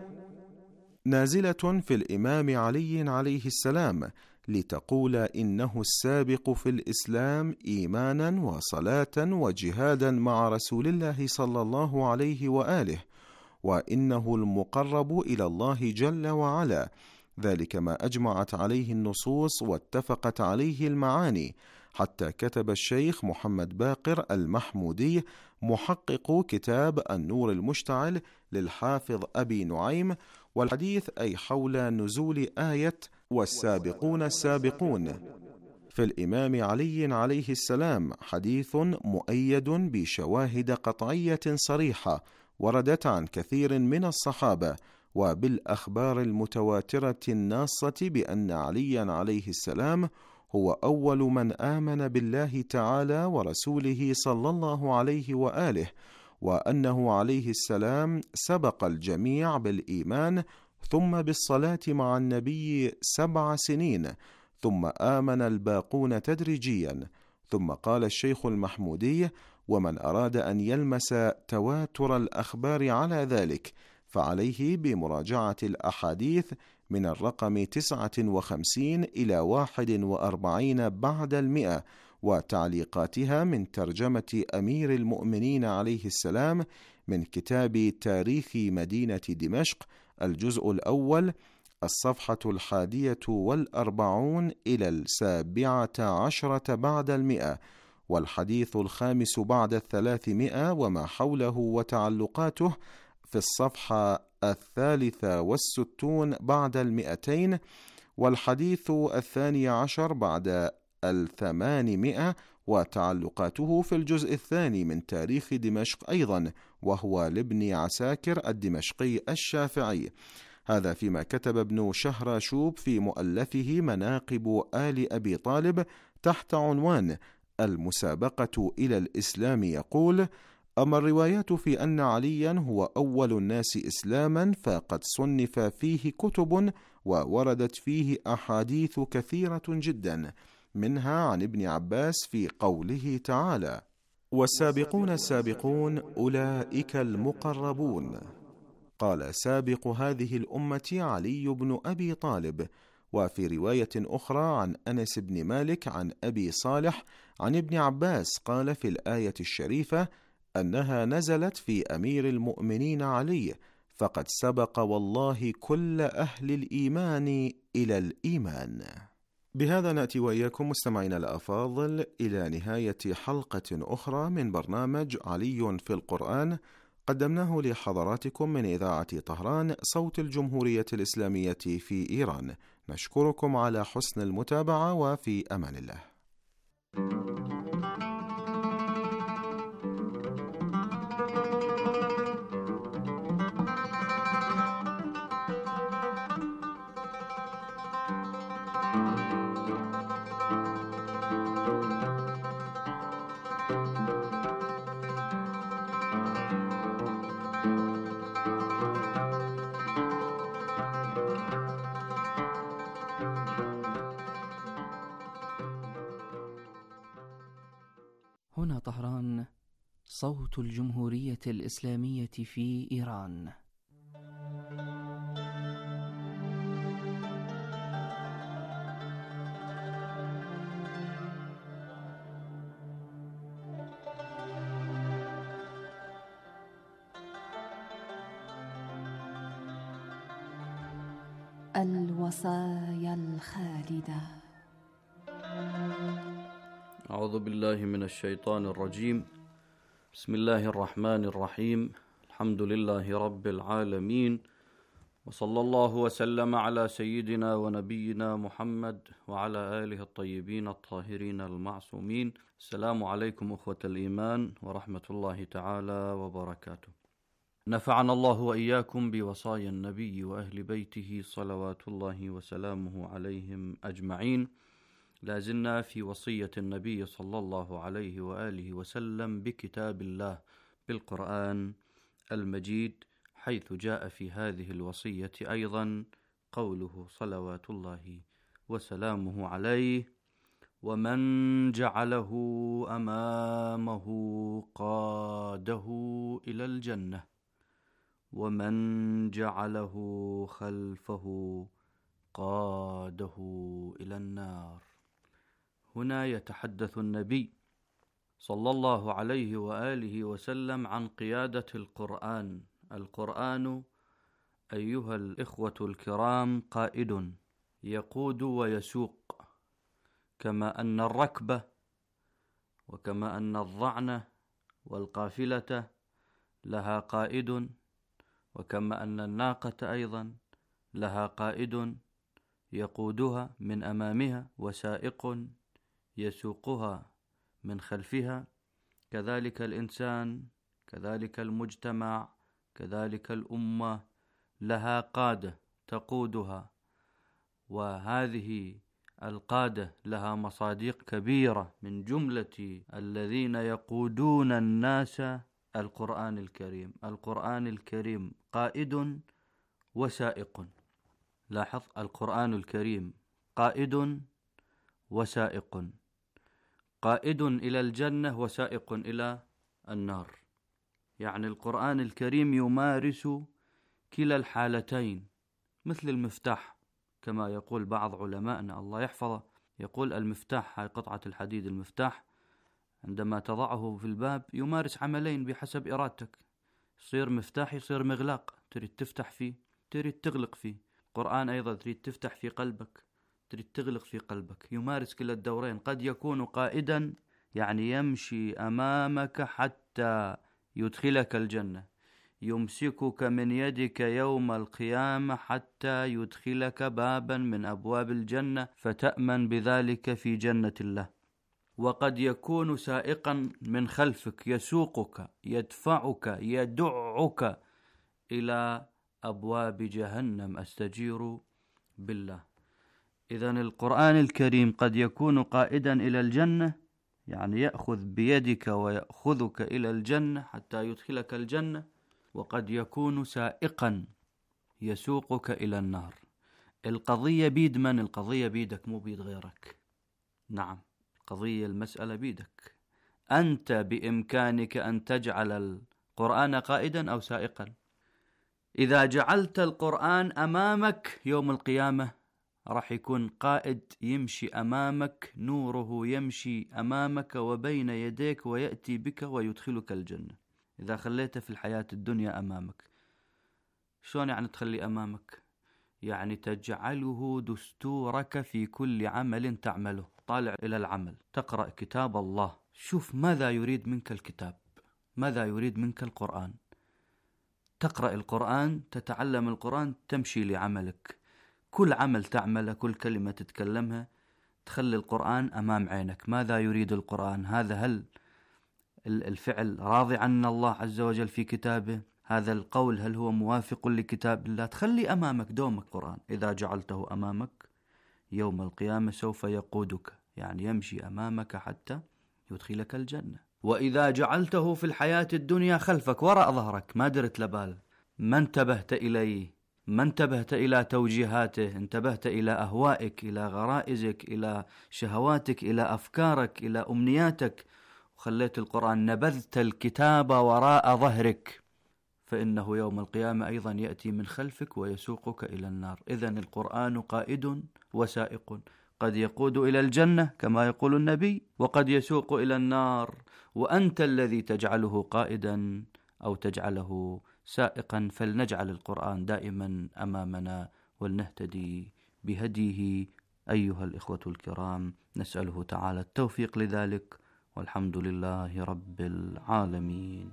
نازلة في الإمام علي عليه السلام، لتقول إنه السابق في الإسلام إيمانا وصلاة وجهادا مع رسول الله صلى الله عليه وآله، وإنه المقرب إلى الله جل وعلا، ذلك ما أجمعت عليه النصوص واتفقت عليه المعاني، حتى كتب الشيخ محمد باقر المحمودي محقق كتاب النور المشتعل للحافظ أبي نعيم، والحديث أي حول نزول آية والسابقون السابقون في الإمام علي عليه السلام حديث مؤيد بشواهد قطعية صريحة وردت عن كثير من الصحابة، وبالأخبار المتواترة الناصة بأن عليا عليه السلام هو أول من آمن بالله تعالى ورسوله صلى الله عليه وآله، وأنه عليه السلام سبق الجميع بالإيمان ثم بالصلاة مع النبي 7 سنين، ثم آمن الباقون تدريجيا. ثم قال الشيخ المحمودي: ومن أراد أن يلمس تواتر الأخبار على ذلك فعليه بمراجعة الأحاديث من الرقم 59 إلى 41 بعد 100 وتعليقاتها من ترجمة أمير المؤمنين عليه السلام من كتاب تاريخ مدينة دمشق، الجزء الأول، الصفحة 41 إلى 17 بعد 100، والحديث 5 بعد 300 وما حوله وتعلقاته في الصفحة 63 بعد 200، والحديث 12 بعد 800 وتعلقاته في الجزء الثاني من تاريخ دمشق أيضا، وهو لابن عساكر الدمشقي الشافعي. هذا فيما كتب ابن شهراشوب في مؤلفه مناقب آل أبي طالب تحت عنوان المسابقة إلى الإسلام، يقول: أما الروايات في أن عليا هو أول الناس إسلاما فقد صنف فيه كتب ووردت فيه أحاديث كثيرة جدا، منها عن ابن عباس في قوله تعالى: والسابقون السابقون أولئك المقربون. قال سابق هذه الأمة علي بن أبي طالب. وفي رواية أخرى عن أنس بن مالك عن أبي صالح عن ابن عباس قال في الآية الشريفة أنها نزلت في أمير المؤمنين علي، فقد سبق والله كل أهل الإيمان إلى الإيمان. بهذا نأتي وإياكم مستمعينا الأفاضل إلى نهاية حلقة أخرى من برنامج علي في القرآن، قدمناه لحضراتكم من إذاعة طهران صوت الجمهورية الإسلامية في إيران. نشكركم على حسن المتابعة، وفي أمان الله. هنا طهران صوت الجمهورية الإسلامية في إيران. الوصايا الخالدة. أعوذ بالله من الشيطان الرجيم. بسم الله الرحمن الرحيم. الحمد لله رب العالمين، وصلى الله وسلم على سيدنا ونبينا محمد وعلى آله الطيبين الطاهرين المعصومين. السلام عليكم أخوة الإيمان ورحمة الله تعالى وبركاته. نفعنا الله وإياكم بوصايا النبي وأهل بيته صلوات الله وسلامه عليهم أجمعين. لازلنا في وصية النبي صلى الله عليه وآله وسلم بكتاب الله بالقرآن المجيد، حيث جاء في هذه الوصية أيضا قوله صلوات الله وسلامه عليه: ومن جعله أمامه قاده إلى الجنة، ومن جعله خلفه قاده إلى النار. هنا يتحدث النبي صلى الله عليه وآله وسلم عن قيادة القرآن. القرآن أيها الإخوة الكرام قائد يقود ويسوق، كما أن الركبة وكما أن الضعنة والقافلة لها قائد، وكما أن الناقة أيضا لها قائد يقودها من أمامها وسائق يسوقها من خلفها، كذلك الإنسان، كذلك المجتمع، كذلك الأمة لها قادة تقودها، وهذه القادة لها مصادق كبيرة، من جملة الذين يقودون الناس القرآن الكريم. القرآن الكريم قائد وسائق. لاحظ، القرآن الكريم قائد وسائق، قائد إلى الجنة وسائق إلى النار. يعني القرآن الكريم يمارس كلا الحالتين، مثل المفتاح كما يقول بعض علماءنا الله يحفظه، يقول المفتاح، هاي قطعة الحديد المفتاح، عندما تضعه في الباب يمارس عملين بحسب إرادتك، يصير مفتاح يصير مغلاق، تريد تفتح فيه تريد تغلق فيه. القرآن أيضا تريد تفتح في قلبك تريد تغلق في قلبك، يمارس كلا الدورين. قد يكون قائدا يعني يمشي أمامك حتى يدخلك الجنة، يمسكك من يدك يوم القيامة حتى يدخلك بابا من أبواب الجنة فتأمن بذلك في جنة الله. وقد يكون سائقا من خلفك، يسوقك يدفعك يدعك إلى أبواب جهنم، أستجير بالله. إذن القرآن الكريم قد يكون قائدا إلى الجنة، يعني يأخذ بيدك ويأخذك إلى الجنة حتى يدخلك الجنة، وقد يكون سائقا يسوقك إلى النار. القضية بيد من؟ القضية بيدك، مو بيد غيرك. نعم، قضية المسألة بيدك أنت، بإمكانك أن تجعل القرآن قائدا أو سائقا. إذا جعلت القرآن أمامك يوم القيامة راح يكون قائد، يمشي أمامك، نوره يمشي أمامك وبين يديك ويأتي بك ويدخلك الجنة. إذا خليته في الحياة الدنيا أمامك، شلون يعني تخلي أمامك؟ يعني تجعله دستورك في كل عمل تعمله. طالع إلى العمل، تقرأ كتاب الله، شوف ماذا يريد منك الكتاب، ماذا يريد منك القرآن. تقرأ القرآن، تتعلم القرآن، تمشي لعملك. كل عمل تعمله، كل كلمة تتكلمها، تخلي القرآن أمام عينك. ماذا يريد القرآن؟ هذا هل الفعل راضي عن الله عز وجل في كتابه؟ هذا القول هل هو موافق لكتاب الله؟ تخلي أمامك دومك القرآن. إذا جعلته أمامك يوم القيامة سوف يقودك، يعني يمشي أمامك حتى يدخلك الجنة. وإذا جعلته في الحياة الدنيا خلفك وراء ظهرك، ما درت لبال، ما انتبهت إليه، ما انتبهت إلى توجيهاته، انتبهت إلى أهوائك، إلى غرائزك، إلى شهواتك، إلى أفكارك، إلى أمنياتك، وخليت القرآن، نبذت الكتاب وراء ظهرك، فإنه يوم القيامة أيضا يأتي من خلفك ويسوقك إلى النار. إذن القرآن قائد وسائق، قد يقود إلى الجنة كما يقول النبي، وقد يسوق إلى النار، وأنت الذي تجعله قائدا أو تجعله سائقا. فلنجعل القرآن دائما أمامنا ولنهتدي بهديه أيها الإخوة الكرام. نسأله تعالى التوفيق لذلك، والحمد لله رب العالمين.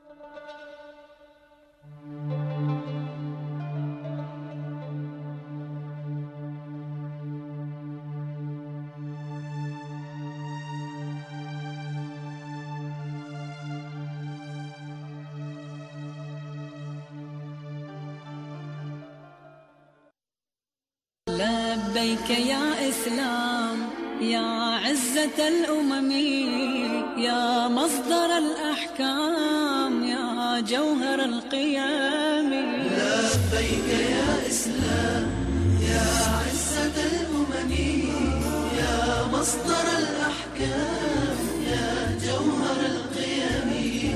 لبيك يا إسلام يا عزة الأمم، يا مصدر الأحكام، يا جوهر القيام. لبيك يا إسلام يا عزة الأمم، يا مصدر الأحكام، يا جوهر القيم.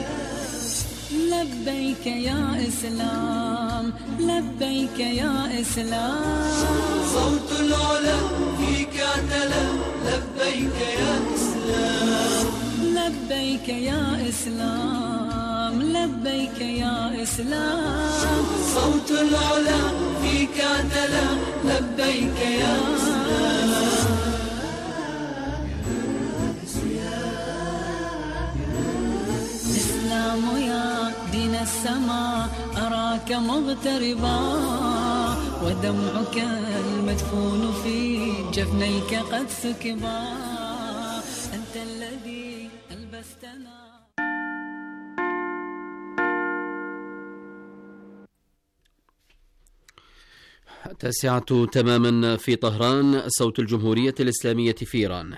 لبيك يا إسلام، لبيك يا إسلام، صوت العلا فيك اعتلى. لبيك يا إسلام، لبيك يا إسلام، لبيك يا إسلام، صوت العلا فيك اعتلى. لبيك يا إسلام. إسلام يا دين السماء أراك مغتربا، ودمعك المدفون في جفنيك قد سكبا. أنت الذي ألبستنا. التاسعة تماما في طهران، صوت الجمهورية الإسلامية في إيران.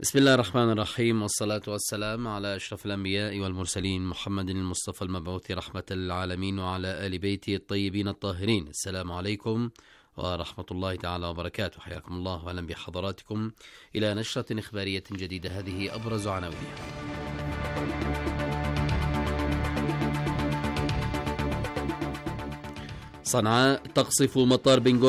بسم الله الرحمن الرحيم، والصلاة والسلام على أشرف الأنبياء والمرسلين محمد المصطفى المبعوث رحمة للعالمين وعلى آل بيته الطيبين الطاهرين. السلام عليكم ورحمة الله تعالى وبركاته. حياكم الله وأهلا بحضراتكم إلى نشرة إخبارية جديدة. هذه أبرز عناوينها. صنعاء تقصف مطار بن